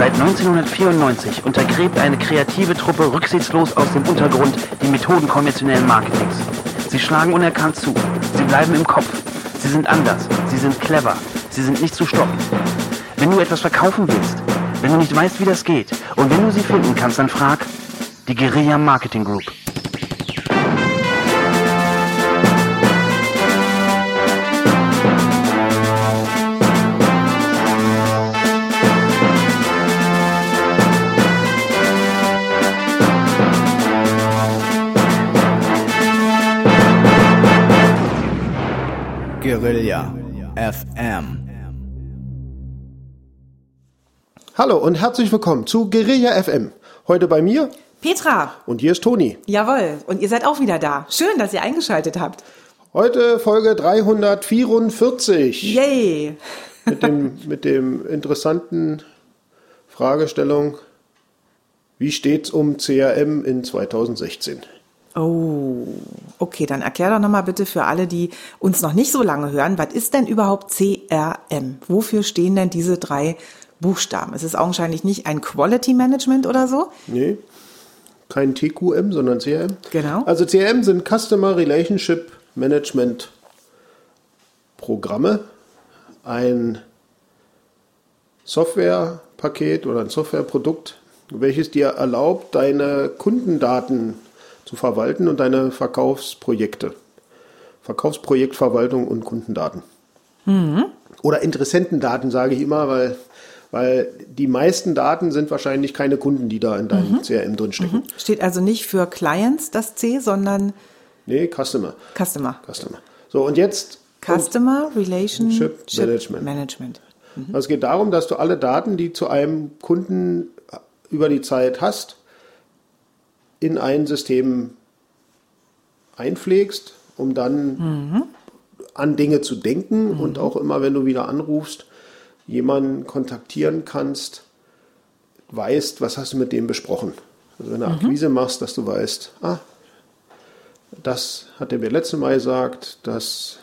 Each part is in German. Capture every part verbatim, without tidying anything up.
Seit neunzehnhundertvierundneunzig untergräbt eine kreative Truppe rücksichtslos aus dem Untergrund die Methoden konventionellen Marketings. Sie schlagen unerkannt zu. Sie bleiben im Kopf. Sie sind anders. Sie sind clever. Sie sind nicht zu stoppen. Wenn du etwas verkaufen willst, wenn du nicht weißt, wie das geht und wenn du sie finden kannst, dann frag die Guerilla Marketing Group. Guerilla F M. Hallo und herzlich willkommen zu Guerilla F M. Heute bei mir Petra. Und hier ist Toni. Jawohl, und ihr seid auch wieder da. Schön, dass ihr eingeschaltet habt. Heute Folge dreihundertvierundvierzig. Yay! Mit dem, mit dem interessanten Fragestellung, wie steht's um C R M in zweitausendsechzehn? Oh, okay, dann erklär doch nochmal bitte für alle, die uns noch nicht so lange hören, was ist denn überhaupt C R M? Wofür stehen denn diese drei Buchstaben? Es ist augenscheinlich nicht ein Quality Management oder so? Nee, kein T Q M, sondern C R M. Genau. Also C R M sind Customer Relationship Management Programme, ein Softwarepaket oder ein Softwareprodukt, welches dir erlaubt, deine Kundendaten zu verwalten und deine Verkaufsprojekte. Verkaufsprojektverwaltung und Kundendaten. Mhm. Oder Interessentendaten, sage ich immer, weil, weil die meisten Daten sind wahrscheinlich keine Kunden, die da in deinem mhm. C R M drinstecken. Mhm. Steht also nicht für Clients das C, sondern Nee, Customer. Customer. Customer. So, und jetzt Customer Relationship Management. Management. Mhm. Also es geht darum, dass du alle Daten, die zu einem Kunden über die Zeit hast, in ein System einpflegst, um dann mhm. an Dinge zu denken mhm. und auch immer, wenn du wieder anrufst, jemanden kontaktieren kannst, weißt, was hast du mit dem besprochen. Also wenn du mhm. Akquise machst, dass du weißt, ah, das hat er mir letztes Mal gesagt, das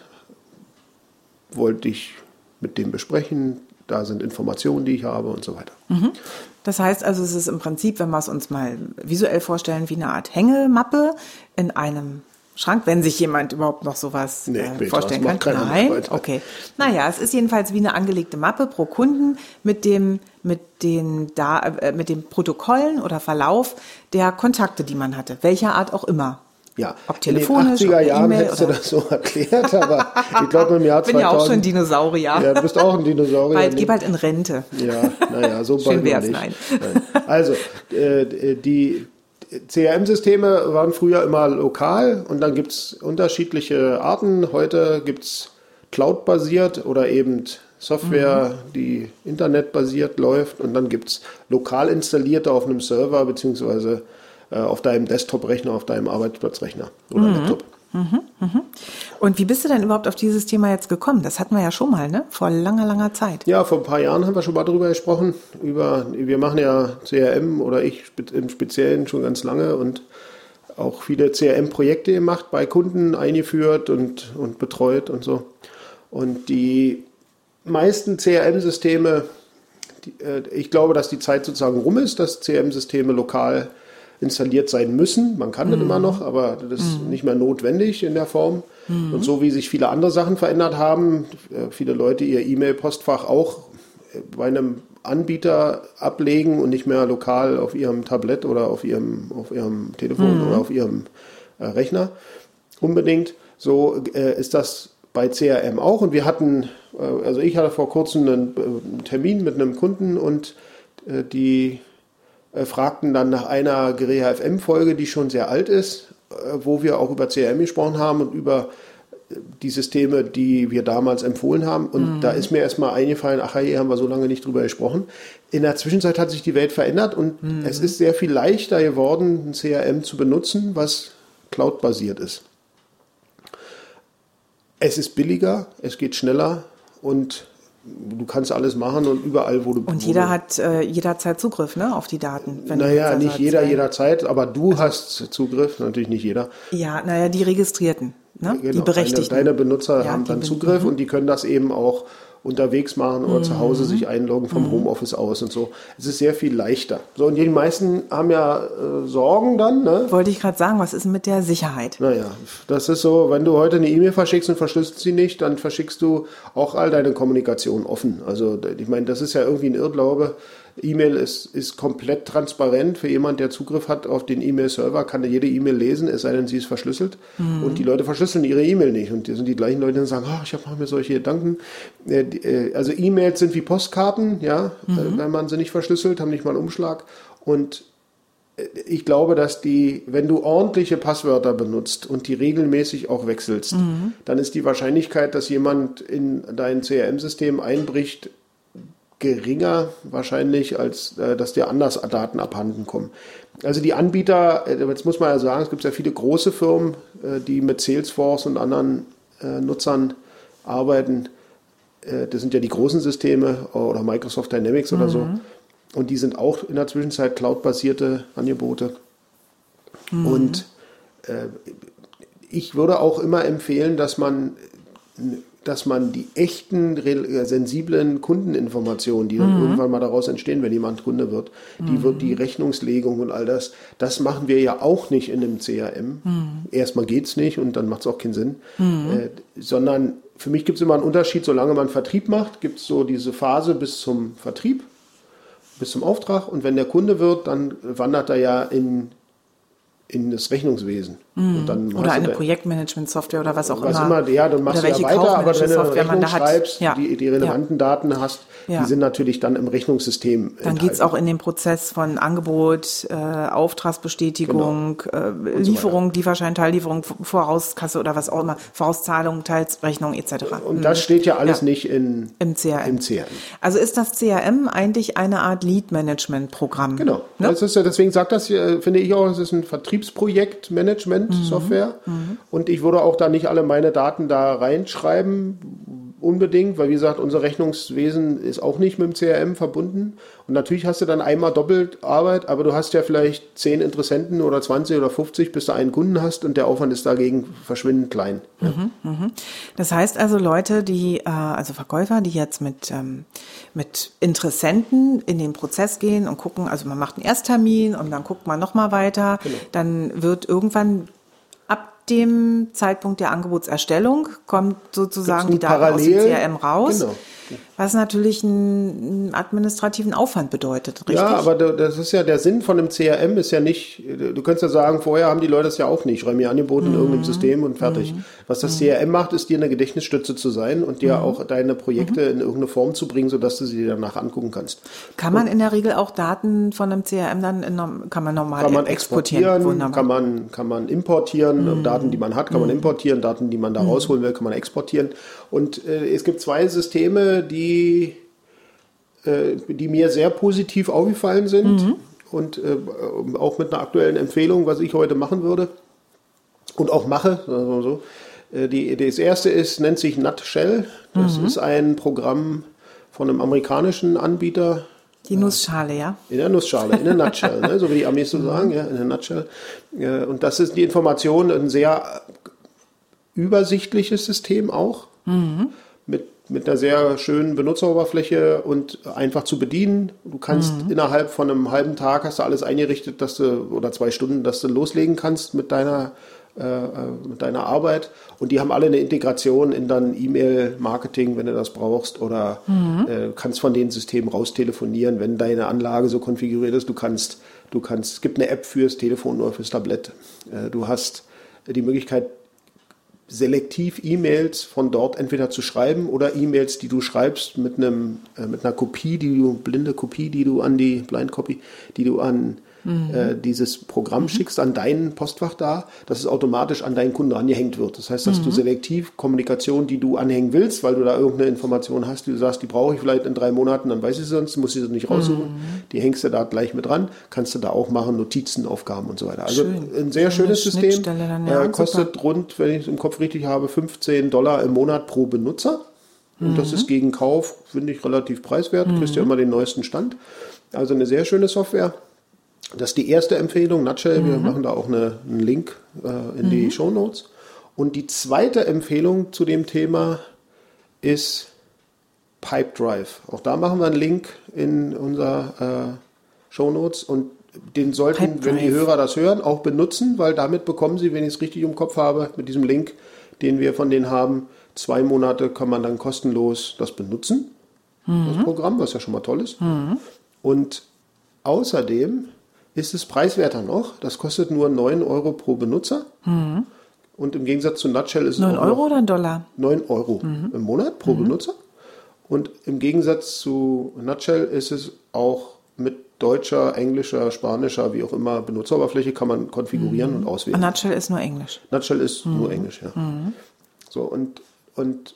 wollte ich mit dem besprechen, da sind Informationen, die ich habe und so weiter. Mhm. Das heißt also, es ist im Prinzip, wenn wir es uns mal visuell vorstellen, wie eine Art Hängemappe in einem Schrank, wenn sich jemand überhaupt noch sowas nee, äh, Petra, vorstellen kann. Nein, okay. Naja, es ist jedenfalls wie eine angelegte Mappe pro Kunden mit dem, mit den, da, äh, mit den Protokollen oder Verlauf der Kontakte, die man hatte, welcher Art auch immer. Ja, ob telefonisch, in den achtziger Jahren E-Mail hättest du oder das so erklärt, aber ich glaube im Jahr zweitausend... Ich bin ja auch schon Dinosaurier. Ja, du bist auch ein Dinosaurier. Bald, geh bald in Rente. Ja, naja, so Schön bald wär's, nicht. Nein. Nein. Also, äh, die C R M-Systeme waren früher immer lokal und dann gibt es unterschiedliche Arten. Heute gibt es Cloud-basiert oder eben Software, mhm. die internetbasiert läuft, und dann gibt es lokal installierte auf einem Server beziehungsweise auf deinem Desktop-Rechner, auf deinem Arbeitsplatzrechner oder mhm. Laptop. Mhm. Mhm. Und wie bist du denn überhaupt auf dieses Thema jetzt gekommen? Das hatten wir ja schon mal, ne? Vor langer, langer Zeit. Ja, vor ein paar Jahren haben wir schon mal drüber gesprochen. Über, wir machen ja C R M oder ich im Speziellen schon ganz lange und auch viele C R M-Projekte gemacht, bei Kunden eingeführt und, und betreut und so. Und die meisten C R M-Systeme, die, äh, ich glaube, dass die Zeit sozusagen rum ist, dass C R M-Systeme lokal installiert sein müssen. Man kann mhm. das immer noch, aber das ist mhm. nicht mehr notwendig in der Form. Mhm. Und so wie sich viele andere Sachen verändert haben, viele Leute ihr E-Mail-Postfach auch bei einem Anbieter ablegen und nicht mehr lokal auf ihrem Tablett oder auf ihrem, auf ihrem Telefon mhm. oder auf ihrem äh, Rechner unbedingt. So äh, ist das bei C R M auch. Und wir hatten, äh, also ich hatte vor kurzem einen, äh, einen Termin mit einem Kunden und äh, die fragten dann nach einer Guerilla F M-Folge, die schon sehr alt ist, wo wir auch über C R M gesprochen haben und über die Systeme, die wir damals empfohlen haben. Und mhm. da ist mir erstmal eingefallen, ach, hier haben wir so lange nicht drüber gesprochen. In der Zwischenzeit hat sich die Welt verändert und mhm. es ist sehr viel leichter geworden, ein C R M zu benutzen, was Cloud-basiert ist. Es ist billiger, es geht schneller und du kannst alles machen und überall, wo du... Und jeder hat äh, jederzeit Zugriff, ne, auf die Daten. Wenn naja, also nicht jeder jederzeit, aber du also, hast Zugriff, natürlich nicht jeder. Ja, naja, die Registrierten. ne? Genau, Die Berechtigten. Deine, deine Benutzer ja, haben dann bin, Zugriff mhm. und die können das eben auch unterwegs machen oder mhm. zu Hause sich einloggen vom mhm. Homeoffice aus und so. Es ist sehr viel leichter. So, und die meisten haben ja äh, Sorgen dann. Ne? Wollte ich gerade sagen, was ist mit der Sicherheit? Naja, das ist so, wenn du heute eine E-Mail verschickst und verschlüsselst sie nicht, dann verschickst du auch all deine Kommunikation offen. Also ich meine, das ist ja irgendwie ein Irrglaube. E-Mail ist, ist komplett transparent. Für jemand, der Zugriff hat auf den E-Mail-Server, kann er jede E-Mail lesen, es sei denn, sie ist verschlüsselt. Mhm. Und die Leute verschlüsseln ihre E-Mail nicht. Und die sind die gleichen Leute, die sagen, oh, ich mache mir solche Gedanken. Also E-Mails sind wie Postkarten, ja, mhm. wenn man sie nicht verschlüsselt, haben nicht mal einen Umschlag. Und ich glaube, dass die, wenn du ordentliche Passwörter benutzt und die regelmäßig auch wechselst, mhm. dann ist die Wahrscheinlichkeit, dass jemand in dein C R M-System einbricht, geringer wahrscheinlich, als äh, dass dir anders Daten abhanden kommen. Also die Anbieter, äh, jetzt muss man ja sagen, es gibt ja viele große Firmen, äh, die mit Salesforce und anderen äh, Nutzern arbeiten. Äh, das sind ja die großen Systeme oder Microsoft Dynamics mhm. oder so. Und die sind auch in der Zwischenzeit cloud-basierte Angebote. Mhm. Und äh, ich würde auch immer empfehlen, dass man dass man die echten, sensiblen Kundeninformationen, die dann mhm. irgendwann mal daraus entstehen, wenn jemand Kunde wird, die mhm. wird die Rechnungslegung und all das, das machen wir ja auch nicht in einem C R M. Mhm. Erstmal geht's nicht und dann macht es auch keinen Sinn. Mhm. Äh, sondern für mich gibt es immer einen Unterschied, solange man Vertrieb macht, gibt es so diese Phase bis zum Vertrieb, bis zum Auftrag, und wenn der Kunde wird, dann wandert er ja in in das Rechnungswesen. Mm. Und dann oder eine Projektmanagement-Software oder was auch was immer. immer. Ja, dann machst du ja weiter, aber wenn du eine Rechnung schreibst, ja. die, die relevanten ja. Daten hast, ja. die sind natürlich dann im Rechnungssystem Dann geht es auch in den Prozess von Angebot, äh, Auftragsbestätigung, genau. äh, Lieferung, so Lieferschein, Teillieferung, Vorauskasse oder was auch immer, Vorauszahlung, Teilsrechnung et cetera. Und das steht ja alles ja. nicht in, Im, C R M. im C R M. Also ist das C R M eigentlich eine Art Lead-Management-Programm? Genau. Ne? Das ist, deswegen sagt das, finde ich auch, es ist ein Vertriebsprojekt-Management-Software. Mhm. Mhm. Und ich würde auch da nicht alle meine Daten da reinschreiben, unbedingt, weil wie gesagt, unser Rechnungswesen ist auch nicht mit dem C R M verbunden. Und natürlich hast du dann einmal doppelt Arbeit, aber du hast ja vielleicht zehn Interessenten oder zwanzig oder fünfzig, bis du einen Kunden hast, und der Aufwand ist dagegen verschwindend klein. Ja. Mhm, mhm. Das heißt also, Leute, die, also Verkäufer, die jetzt mit, mit Interessenten in den Prozess gehen und gucken, also man macht einen Ersttermin und dann guckt man nochmal weiter, genau. Dann wird irgendwann dem Zeitpunkt der Angebotserstellung kommt sozusagen die Daten aus dem C R M raus, genau. Was natürlich einen administrativen Aufwand bedeutet, richtig? Ja, aber das ist ja der Sinn von einem C R M ist ja nicht, du könntest ja sagen, vorher haben die Leute das ja auch nicht, schreiben mir Angebote in mm. irgendeinem System und fertig. Mm. Was das mm. C R M macht, ist dir eine Gedächtnisstütze zu sein und dir mm. auch deine Projekte mm. in irgendeine Form zu bringen, sodass du sie danach angucken kannst. Kann man und in der Regel auch Daten von einem C R M dann, in, kann man normal kann man exportieren? exportieren kann man, kann man importieren, mm. Daten, die man hat, kann mm. man importieren, Daten, die man da mm. rausholen will, kann man exportieren. Und äh, es gibt zwei Systeme, die die mir sehr positiv aufgefallen sind mhm. und äh, auch mit einer aktuellen Empfehlung, was ich heute machen würde und auch mache. Also so. äh, die, das erste ist, nennt sich Nutshell. Das mhm. ist ein Programm von einem amerikanischen Anbieter. Die Nussschale, ja? In der Nussschale, in der Nutshell, ne? So wie die Amis so sagen, ja, in der Nutshell. Äh, und das ist die Information, ein sehr übersichtliches System auch. Mhm. Mit mit einer sehr schönen Benutzeroberfläche und einfach zu bedienen. Du kannst mhm. innerhalb von einem halben Tag hast du alles eingerichtet, dass du, oder zwei Stunden, dass du loslegen kannst mit deiner, äh, mit deiner Arbeit. Und die haben alle eine Integration in dein E-Mail-Marketing, wenn du das brauchst, oder mhm. äh, kannst von den Systemen raus telefonieren, wenn deine Anlage so konfiguriert ist. Du kannst, du kannst, es gibt eine App fürs Telefon oder fürs Tablett. Äh, du hast die Möglichkeit, selektiv E-Mails von dort entweder zu schreiben oder E-Mails, die du schreibst mit einem äh, mit einer Kopie, die du blinde Kopie, die du an die Blind Copy, die du an mhm. äh, dieses Programm mhm. schickst, an dein Postfach da, dass es automatisch an deinen Kunden angehängt wird. Das heißt, dass mhm. du selektiv Kommunikation, die du anhängen willst, weil du da irgendeine Information hast, die du sagst, die brauche ich vielleicht in drei Monaten, dann weiß ich sie sonst, muss ich sie nicht raussuchen. Mhm. Die hängst du da gleich mit dran, kannst du da auch machen, Notizen, Aufgaben und so weiter. Also Schön. Ein sehr schönes System, dann, ja, äh, kostet super. Rund, wenn ich es im Kopf richtig habe, fünfzehn Dollar im Monat pro Benutzer. Und mhm. das ist gegen Kauf, finde ich, relativ preiswert. Du kriegst ja immer den neuesten Stand. Also eine sehr schöne Software. Das ist die erste Empfehlung, Nutshell. Mhm. Wir machen da auch eine, einen Link äh, in mhm. die Shownotes. Und die zweite Empfehlung zu dem Thema ist Pipedrive. Auch da machen wir einen Link in unser äh, Shownotes und den sollten, Pipedrive. wenn die Hörer das hören, auch benutzen, weil damit bekommen sie, wenn ich es richtig im Kopf habe, mit diesem Link, den wir von denen haben, zwei Monate kann man dann kostenlos das benutzen, mhm. das Programm, was ja schon mal toll ist. Mhm. Und außerdem ist es preiswerter noch. Das kostet nur neun Euro pro Benutzer. Mhm. Und im Gegensatz zu Nutshell ist es neun auch Euro noch oder ein Dollar? neun Euro mhm. im Monat pro mhm. Benutzer. Und im Gegensatz zu Nutshell ist es auch mit deutscher, englischer, spanischer, wie auch immer, Benutzeroberfläche kann man konfigurieren mhm. und auswählen. Und Nutshell ist nur Englisch. Nutshell ist mhm. nur Englisch, ja. Mhm. So, und, und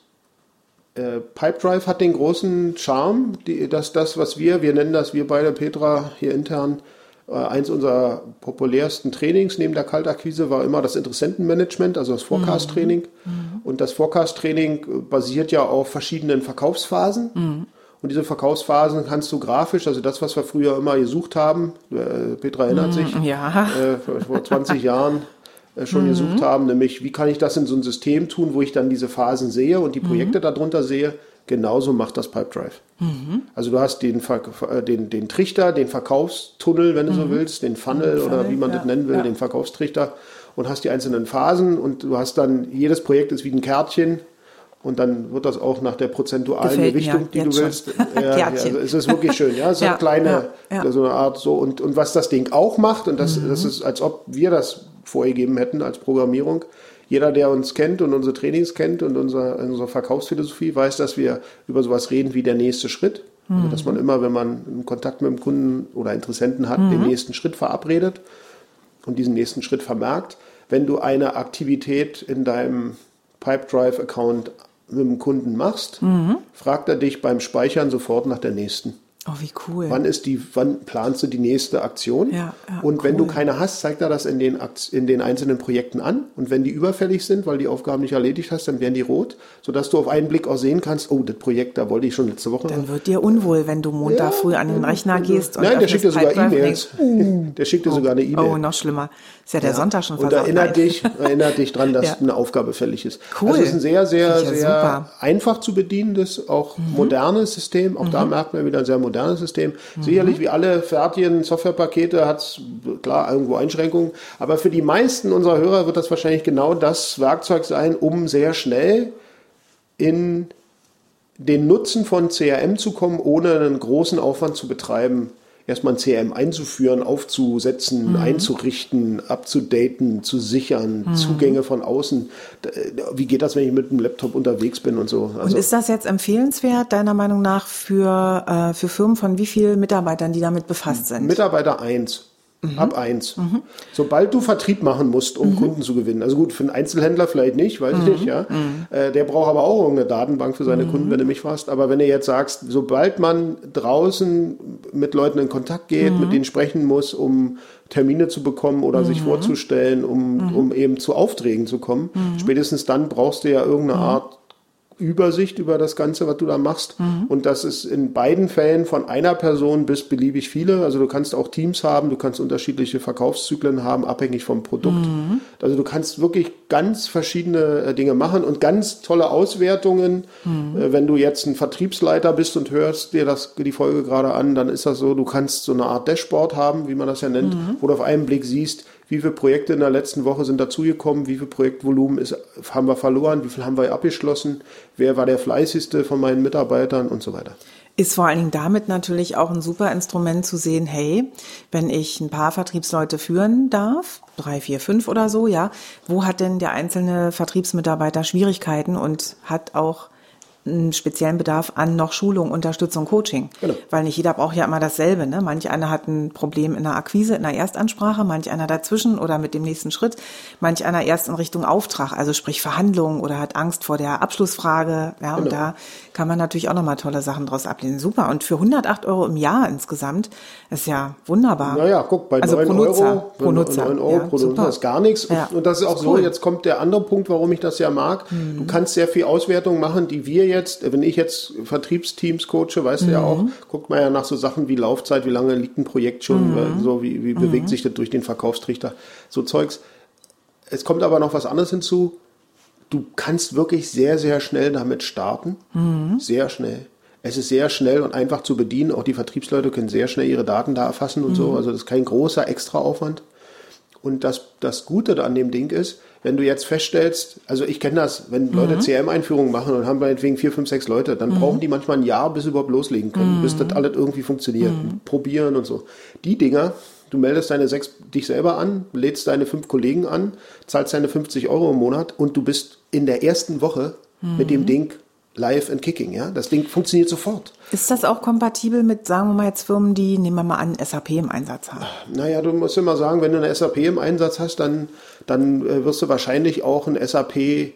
äh, Pipedrive hat den großen Charme, die, dass das, was wir, wir nennen das, wir beide, Petra, hier intern, äh, eins unserer populärsten Trainings neben der Kaltakquise war immer das Interessentenmanagement, also das Forecast-Training. Mhm. Und das Forecast-Training basiert ja auf verschiedenen Verkaufsphasen. Mhm. Und diese Verkaufsphasen kannst du grafisch, also das, was wir früher immer gesucht haben, äh, Petra erinnert sich, ja. äh, vor, vor zwanzig Jahren äh, schon mhm. gesucht haben, nämlich wie kann ich das in so ein System tun, wo ich dann diese Phasen sehe und die Projekte mhm. darunter sehe, genauso macht das Pipedrive. Mhm. Also du hast den, den, den Trichter, den Verkaufstunnel, wenn du mhm. so willst, den Funnel, Funnel oder wie man ja. das nennen will, ja. den Verkaufstrichter und hast die einzelnen Phasen und du hast dann, jedes Projekt ist wie ein Kärtchen. Und dann wird das auch nach der prozentualen Gefällt Gewichtung, mir, die du willst. Ja, ja, also es ist wirklich schön. Ja, so ja, eine kleine, ja, ja. so eine Art so. Und, und was das Ding auch macht, und das, mhm. das ist, als ob wir das vorgegeben hätten als Programmierung. Jeder, der uns kennt und unsere Trainings kennt und unsere, unsere Verkaufsphilosophie, weiß, dass wir über sowas reden wie der nächste Schritt. Mhm. Also, dass man immer, wenn man einen Kontakt mit dem Kunden oder Interessenten hat, mhm. den nächsten Schritt verabredet und diesen nächsten Schritt vermerkt. Wenn du eine Aktivität in deinem Pipedrive-Account mit dem Kunden machst, mhm. fragt er dich beim Speichern sofort nach der nächsten. Oh, wie cool. Wann ist die, wann planst du die nächste Aktion? Ja, ja, und wenn cool. du keine hast, zeigt er das in den, in den einzelnen Projekten an. Und wenn die überfällig sind, weil die Aufgaben nicht erledigt hast, dann werden die rot, sodass du auf einen Blick auch sehen kannst, oh, das Projekt, da wollte ich schon letzte Woche. Dann wird dir unwohl, wenn du Montag ja, früh an den Rechner gehst. Und nein, der schickt dir sogar E-Mails. Uh, der schickt dir oh, sogar eine E-Mail. Oh, noch schlimmer. Ist ja der ja. Sonntag schon fast. Und erinnert dich, erinnert dich dran, dass ja. eine Aufgabe fällig ist. Cool. Also es ist ein sehr, sehr, ja sehr super. einfach zu bedienendes, auch mhm. modernes System. Auch mhm. da merkt man wieder ein sehr modernes System. Mhm. Sicherlich, wie alle fertigen Softwarepakete, hat es klar irgendwo Einschränkungen. Aber für die meisten unserer Hörer wird das wahrscheinlich genau das Werkzeug sein, um sehr schnell in den Nutzen von C R M zu kommen, ohne einen großen Aufwand zu betreiben. Erstmal ein C R M einzuführen, aufzusetzen, mhm. einzurichten, abzudaten, zu sichern, mhm. Zugänge von außen. Wie geht das, wenn ich mit dem Laptop unterwegs bin und so? Also und ist das jetzt empfehlenswert, deiner Meinung nach, für, äh, für Firmen von wie vielen Mitarbeitern, die damit befasst sind? Mitarbeiter eins. Mhm. Ab eins. Mhm. Sobald du Vertrieb machen musst, um mhm. Kunden zu gewinnen. Also gut, für einen Einzelhändler vielleicht nicht, weiß ich mhm. nicht, ja. Mhm. Äh, der braucht aber auch irgendeine Datenbank für seine mhm. Kunden, wenn du mich fragst. Aber wenn du jetzt sagst, sobald man draußen mit Leuten in Kontakt geht, mhm. mit denen sprechen muss, um Termine zu bekommen oder mhm. sich vorzustellen, um, mhm. um eben zu Aufträgen zu kommen, mhm. spätestens dann brauchst du ja irgendeine mhm. Art Übersicht über das Ganze, was du da machst. Mhm. Und das ist in beiden Fällen von einer Person bis beliebig viele. Also du kannst auch Teams haben, du kannst unterschiedliche Verkaufszyklen haben, abhängig vom Produkt. Mhm. Also du kannst wirklich ganz verschiedene Dinge machen und ganz tolle Auswertungen. Mhm. Wenn du jetzt ein Vertriebsleiter bist und hörst dir das, die Folge gerade an, dann ist das so, du kannst so eine Art Dashboard haben, wie man das ja nennt, mhm. wo du auf einen Blick siehst, wie viele Projekte in der letzten Woche sind dazugekommen, wie viel Projektvolumen ist, haben wir verloren, wie viel haben wir abgeschlossen, wer war der fleißigste von meinen Mitarbeitern und so weiter. Ist vor allen Dingen damit natürlich auch ein super Instrument zu sehen, hey, wenn ich ein paar Vertriebsleute führen darf, drei, vier, fünf oder so, ja, wo hat denn der einzelne Vertriebsmitarbeiter Schwierigkeiten und hat auch einen speziellen Bedarf an noch Schulung, Unterstützung, Coaching. Genau. Weil nicht jeder braucht ja immer dasselbe. Ne? Manch einer hat ein Problem in der Akquise, in der Erstansprache, manch einer dazwischen oder mit dem nächsten Schritt, manch einer erst in Richtung Auftrag, also sprich Verhandlungen oder hat Angst vor der Abschlussfrage. Ja, genau. Und da kann man natürlich auch nochmal tolle Sachen draus ablesen. Super. Und für hundertacht Euro im Jahr insgesamt ist ja wunderbar. Naja, guck, bei also neun pro Nutzer, Euro, pro Nutzer, neun Euro ja, pro Nutzer ist gar nichts. Ja. Und das ist auch cool. so, jetzt kommt der andere Punkt, warum ich das ja mag. Mhm. Du kannst sehr viel Auswertung machen, die wir jetzt, wenn ich jetzt Vertriebsteams coache, weißt mhm. du ja auch, guckt man ja nach so Sachen wie Laufzeit, wie lange liegt ein Projekt schon, mhm. so wie, wie bewegt mhm. sich das durch den Verkaufstrichter, so Zeugs. Es kommt aber noch was anderes hinzu. du kannst wirklich sehr, sehr schnell damit starten. Mhm. Sehr schnell. Es ist sehr schnell und einfach zu bedienen. Auch die Vertriebsleute können sehr schnell ihre Daten da erfassen und mhm. so. Also das ist kein großer Extraaufwand. Und das, das Gute an dem Ding ist, wenn du jetzt feststellst, also ich kenne das, wenn Leute mhm. C R M-Einführungen machen und haben meinetwegen vier, fünf, sechs Leute, dann mhm. brauchen die manchmal ein Jahr, bis sie überhaupt loslegen können, mhm. bis das alles irgendwie funktioniert. Mhm. Probieren und so. Die Dinger, du meldest deine sechs, dich selber an, lädst deine fünf Kollegen an, zahlst deine fünfzig Euro im Monat und du bist in der ersten Woche mhm. mit dem Ding live and kicking, ja. Das Ding funktioniert sofort. Ist das auch kompatibel mit, sagen wir mal jetzt Firmen, die, nehmen wir mal an, S A P im Einsatz haben? Naja, du musst immer sagen, wenn du eine S A P im Einsatz hast, dann, dann äh, wirst du wahrscheinlich auch ein S A P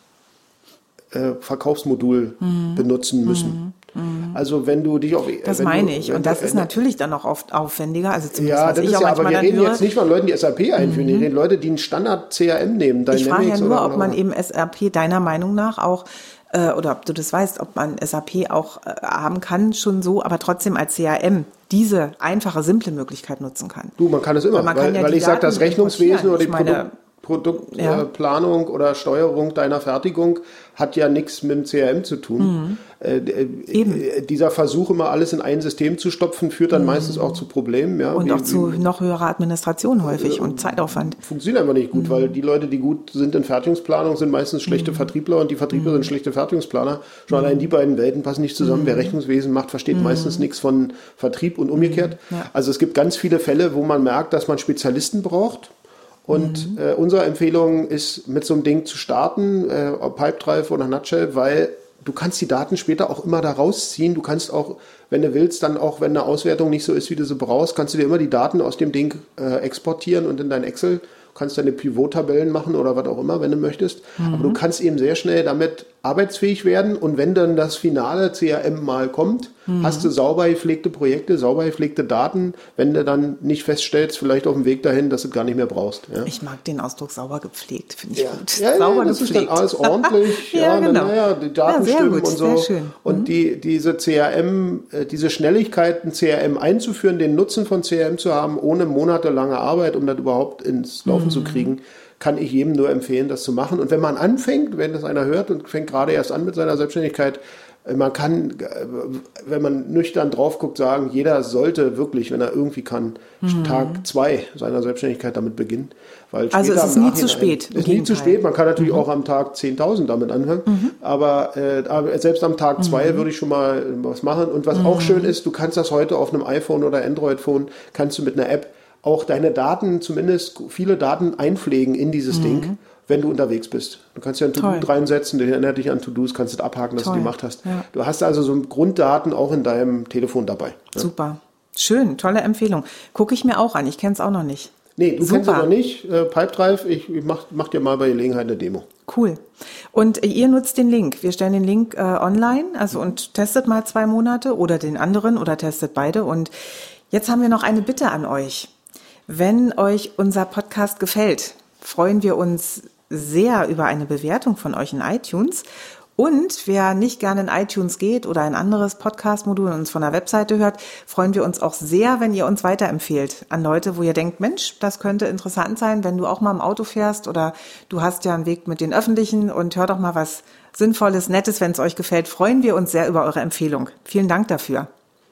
äh, Verkaufsmodul mhm. benutzen müssen. Mhm. Also wenn du dich auf... Das meine ich. Und das ist natürlich dann auch oft aufwendiger. Also zumindest ja, was das ich ist auch ja, aber wir reden höre. jetzt nicht von Leuten, die S A P einführen. Mhm. Wir reden Leute, die einen Standard-C R M nehmen. Ich frage ja nur, oder, ob man eben S A P deiner Meinung nach auch, äh, oder ob du das weißt, ob man S A P auch äh, haben kann, schon so, aber trotzdem als C R M diese einfache, simple Möglichkeit nutzen kann. Du, man kann es immer, weil, weil, ja weil ich sage, das Rechnungswesen oder die meine, Produktplanung ja. äh, oder Steuerung deiner Fertigung hat ja nichts mit dem C R M zu tun. Mhm. Äh, äh, dieser Versuch, immer alles in ein System zu stopfen, führt dann mhm. meistens auch zu Problemen. Ja, und wie, auch zu wie, noch höherer Administration häufig äh, und Zeitaufwand. Funktioniert einfach nicht gut, mhm. weil die Leute, die gut sind in Fertigungsplanung, sind meistens schlechte mhm. Vertriebler und die Vertriebler mhm. sind schlechte Fertigungsplaner. Schon mhm. allein die beiden Welten passen nicht zusammen. Mhm. Wer Rechnungswesen macht, versteht mhm. meistens nichts von Vertrieb und umgekehrt. Ja. Also es gibt ganz viele Fälle, wo man merkt, dass man Spezialisten braucht. Und mhm. äh, unsere Empfehlung ist, mit so einem Ding zu starten, äh, Pipedrive oder Nutshell, weil du kannst die Daten später auch immer da rausziehen. Du kannst auch, wenn du willst, dann auch, wenn eine Auswertung nicht so ist, wie du sie brauchst, kannst du dir immer die Daten aus dem Ding äh, exportieren und in dein Excel, kannst deine Pivot-Tabellen machen oder was auch immer, wenn du möchtest. Mhm. Aber du kannst eben sehr schnell damit arbeitsfähig werden. Und wenn dann das finale C R M mal kommt, mhm. hast du sauber gepflegte Projekte, sauber gepflegte Daten, wenn du dann nicht feststellst, vielleicht auf dem Weg dahin, dass du gar nicht mehr brauchst. Ja? Ich mag den Ausdruck sauber gepflegt, finde ich ja. gut. Ja, sauber ja, das gepflegt. ist dann alles ordentlich. ja, ja, genau. Dann, ja, die Daten ja, stimmen gut, und so. Sehr schön. Und mhm. die, diese C R M, diese Schnelligkeit, ein C R M einzuführen, den Nutzen von C R M zu haben, ohne monatelange Arbeit, um das überhaupt ins Laufen mhm. zu kriegen, kann ich jedem nur empfehlen, das zu machen. Und wenn man anfängt, wenn das einer hört und fängt gerade erst an mit seiner Selbstständigkeit, man kann, wenn man nüchtern drauf guckt, sagen, jeder sollte wirklich, wenn er irgendwie kann, mhm. Tag zwei seiner Selbstständigkeit damit beginnen. Weil also es ist nie zu spät. Es ist nie zu spät. Man kann natürlich mhm. auch am Tag zehntausend damit anfangen. Mhm. Aber, äh, aber selbst am Tag zwei mhm. würde ich schon mal was machen. Und was mhm. auch schön ist, du kannst das heute auf einem iPhone oder Android-Phone, kannst du mit einer App auch deine Daten, zumindest viele Daten einpflegen in dieses mhm. Ding, wenn du unterwegs bist. Du kannst ja ein To-Do reinsetzen, der erinnert dich an To-Dos, kannst du das abhaken, dass Toll. du die gemacht hast. Ja. Du hast also so Grunddaten auch in deinem Telefon dabei. Ja. Super. Schön, tolle Empfehlung. Gucke ich mir auch an, ich kenne es auch noch nicht. Nee, du Super. kennst es noch nicht. Äh, Pipedrive, ich, ich mach, mach dir mal bei Gelegenheit eine Demo. Cool. Und äh, ihr nutzt den Link. Wir stellen den Link äh, online, also und testet mal zwei Monate oder den anderen oder testet beide. Und jetzt haben wir noch eine Bitte an euch. Wenn euch unser Podcast gefällt, freuen wir uns sehr über eine Bewertung von euch in iTunes. Und wer nicht gerne in iTunes geht oder ein anderes Podcast-Modul und uns von der Webseite hört, freuen wir uns auch sehr, wenn ihr uns weiterempfehlt an Leute, wo ihr denkt, Mensch, das könnte interessant sein, wenn du auch mal im Auto fährst oder du hast ja einen Weg mit den Öffentlichen und hör doch mal was Sinnvolles, Nettes, wenn es euch gefällt. Freuen wir uns sehr über eure Empfehlung. Vielen Dank dafür.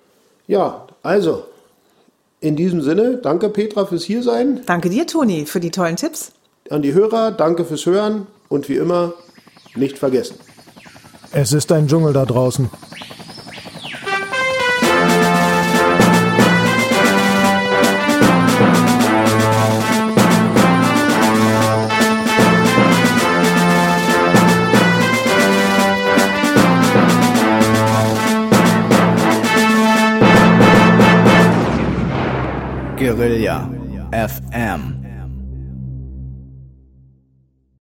Ja, also... In diesem Sinne, danke Petra fürs Hiersein. Danke dir, Toni, für die tollen Tipps. An die Hörer, danke fürs Hören und wie immer, nicht vergessen. Es ist ein Dschungel da draußen. Guerilla F M